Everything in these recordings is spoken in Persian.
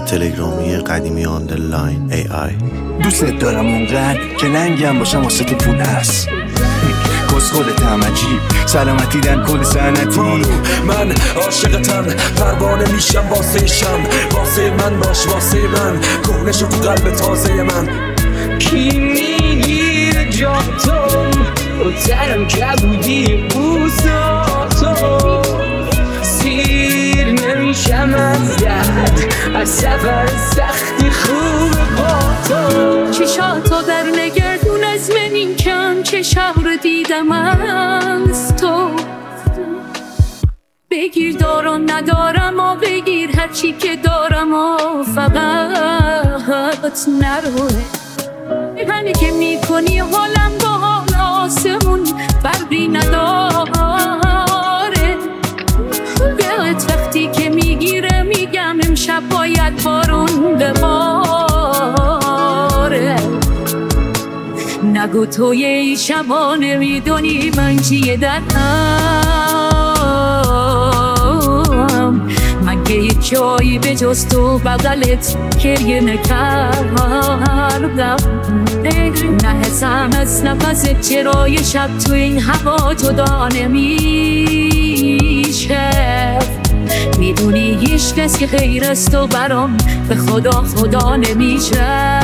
تلگرامی قدیمی آندرلاین AI. دوست دارم اونقدر که لنگم باشم واسه تو پول هست. کسخلتم عجیب سلامتی در کل سنتی. من عاشقتم پروانه میشم واسه شم، واسه من باش واسه من، کهنشو تو قلب تازه من. کی میگیره جا تو ترم کبودی بوساتو، سیر نمیشم از درد از سفر سختی خوب با تو. چشاتو در نگردون از من این کم که شهر دیدم از تو. بگیر دارم ندارم و بگیر هرچی که دارم و فقط نروه. همه که میکنی حالم با حال آسمون فرقی نداره. بهت وقتی که میگیره میگم امشب باید بارون بباره. نگو توی ای شبانه میدونی من چیه درم. من که یه جایی به جز تو بغلت گریه نکردم. نه حسم از نفست چرای شب تو این هوا جدا نمیشه. میدونی هیچ کس که غیر از تو برام به خدا نمیشه.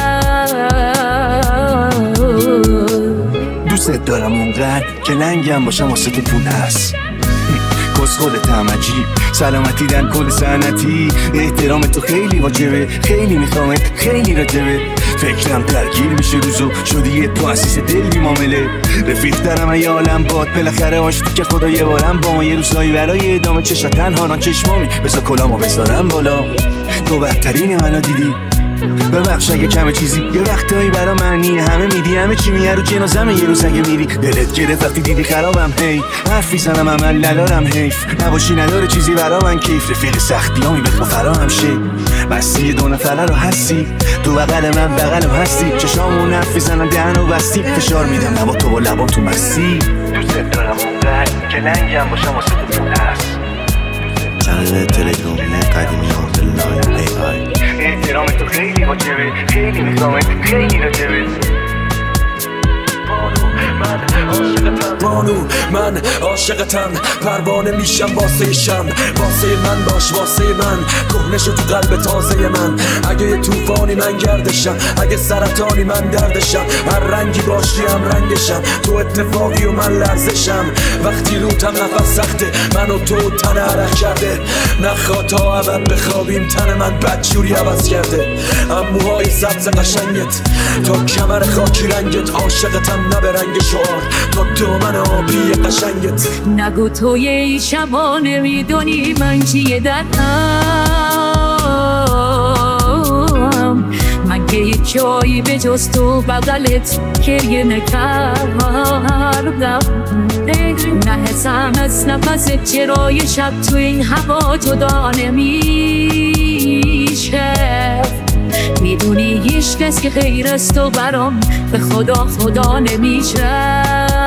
دوست دارم اونقدر که لنگم باشم واسه تو پول هست. کسخلتم عجیب سلامتی در کل سنتی. احترام تو خیلی واجبه، خیلی میخوامت، خیلی راجبه. فکرم درگیر میشه روزو شدی یه تو اسیس دل بی معامله. رفیق دارم ای عالم باد بالاخره آشتی که خدا یه بارم با ما یه روزایی برای ادامه چشم تنها چشمامی. بذار کلامو بذارم بالا تو بهترین منو دیدی. ببخش اگه کمه چیزی یه وقتایی برا منی همه میدی همه چی میه رو جنازمه. یه روز اگه میری دلت گرفت وقتی دیدی خرابم هی حرف میزنم عمل ندارم حیف نباشی نداره چیزی برا من کیف. رفیق سختیامی بخوا فراهم شه بستی دو نفره رو هستی تو بغل من بغلم هستی. چشامون حرف میزنن دهنو بستی فشار میدم نبا تو با لبام تو مستی. دوست دارم اونقدر که لنگم باشم واسه تو پول هست. کانال تلگرامی قدیمی آندرلاین AI. احترام تو خیلی واجبه، خیلی میخوامت، خیلی راجبه. بانو من عاشقتم پروانه میشم واسه شم، واسه من باش واسه من، کهنشو تو قلب تازه من. اگه یه توفانی من گردشم، اگه سرطانی من دردشم، هر رنگی باشی هم رنگشم، تو اتفاقی و من لرزشم. وقتی روتم نفس سخته منو تو تن عرق کرده، نخوا تا ابد بخوابیم تن من بدجوری عوض کرده. اموهای سبز قشنگت تا کمر خاکی رنگت، عاشقتم نه به رنگ شعار تا دامن آبی قشنگت. نگو توی ای شبانه میدونی من چیه درم. من که یه جایی به جز تو بغلت گریه نکردم. نه حسم از نفست چرای شب تو این هوا جدا نمیشه. میدونی هیچ کس که غیر از تو برام به خدا نمیشه.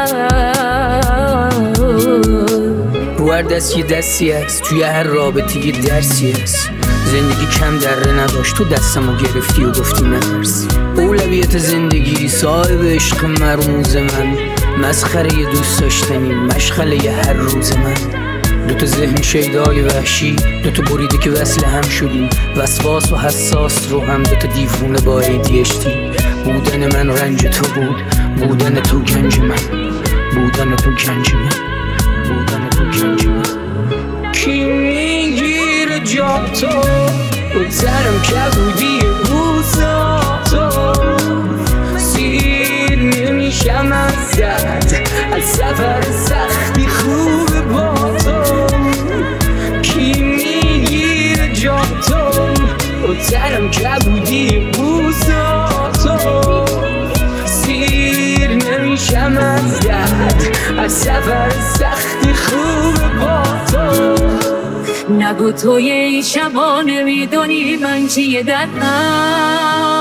رو هر دست یه دستی هست، توی هر رابطه یه درسی هست. زندگی کم دره نداشت، تو دستمو گرفتی و گفتی نترس. اولویت زندگی صاحب عشق مرموز من، مسخره یه دوست داشتنی مشغله یه هر روز من. دوتا ذهن شیدای وحشی، دوتا بریده که وصل هم شدیم، وسواس و حساس رو هم دوتا دیوونه با ADHD. بودن من رنج تو بود، بودن تو گنج من، بودن تو گنج من، بودن تو گنج من. کی میگیره جا تو ترم کبودی بوساتو، سیر نمیشم از درد از سفر سختی خوب با تو. کی میگیره جا تو ترم کبودی بوساتو، سیر نمیشم از درد از سفر سختی خوب با تو. نگو توی ای شبانه میدونی من چیه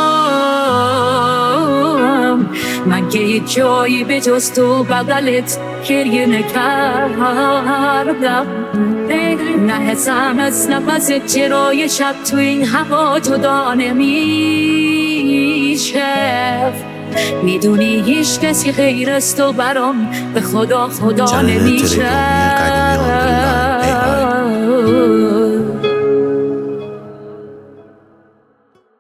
درم. من که یه جایی به جز تو بغلت گریه نکردم نه حسم از نفس چرای شب تو این هوا جدا نمیشه میدونی هیچ کسی غیر از تو برام به خدا چنل نمیشه تلگرامی قدیمی آن